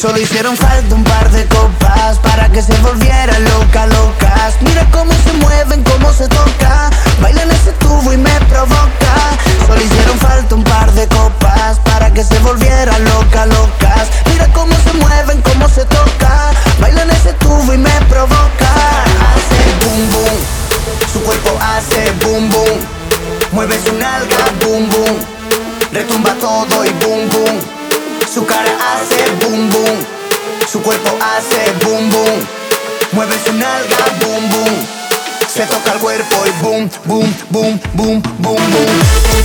Solo hicieron falta un par de copas para que se volviera loca, locas. Mira cómo se mueven, cómo se toca, bailan ese tubo y me provoca. Solo hicieron falta un par de copas para que se volviera loca, locas. Mira cómo se mueven, cómo se toca, bailan ese tubo y me provoca. Hace boom boom, su cuerpo hace boom boom, mueve su nalga boom boom, retumba todo y boom boom. Su cara hace boom boom, su cuerpo hace boom boom, mueve su nalga boom boom, se toca el cuerpo y boom boom boom boom boom boom.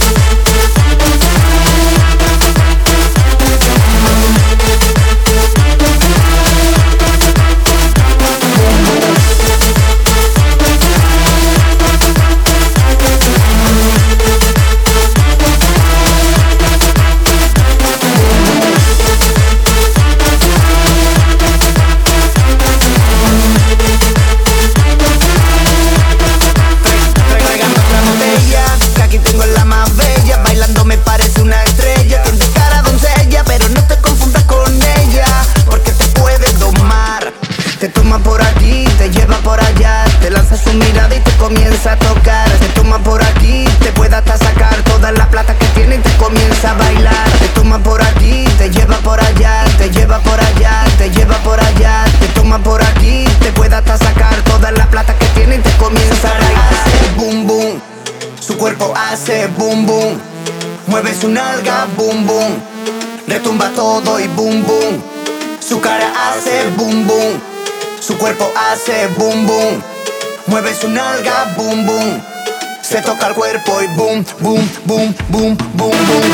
Te toma por aquí, te lleva por allá, te lanza su mirada y te comienza a tocar. Te toma por aquí, te puede hasta sacar toda la plata que tiene y te comienza a bailar. Te toma por aquí, te lleva por allá, te lleva por allá, te lleva por allá. Te toma por aquí, te puede hasta sacar toda la plata que tiene y te comienza a bailar. Hace boom boom, su cuerpo hace boom boom, mueve su nalga boom boom, retumba todo y boom boom. Su cara hace boom boom, su cuerpo hace boom boom, mueve su nalga boom boom, se toca el cuerpo y boom boom boom boom boom boom.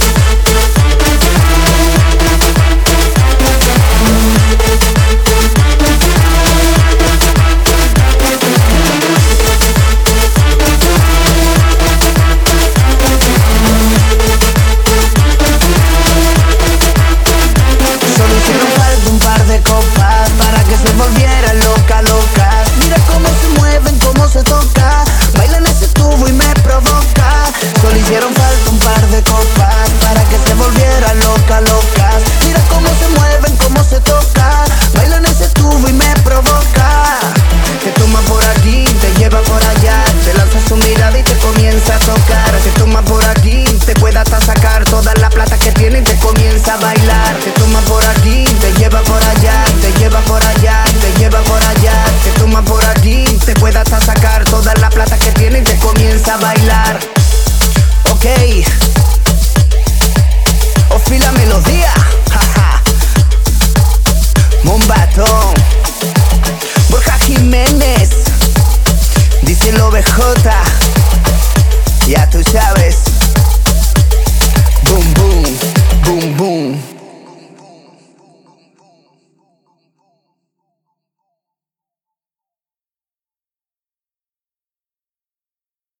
Volviera loca, loca. Mira cómo se mueven, cómo se toca, bailan ese tubo y me provoca. Solo hicieron falta un par de copas para que se volviera loca, loca. Mira cómo se mueven, cómo se toca, bailan ese tubo y me provoca. Te toma por aquí, te lleva por allá, te lanza su mirada y te comienza a tocar. Te toma por aquí, te puede hasta sacar toda la plata que tiene y te comienza a bailar. Te toma por aquí, te lleva por allá, te lleva por allá, te lleva por allá. Te toma por aquí, te puede hasta sacar toda la plata que tiene y te comienza a bailar. Ok, Ofi la melodía, jaja. Mombatón, Borja Jiménez, díselo BJ, ya tú sabes. Boom boom, boom boom.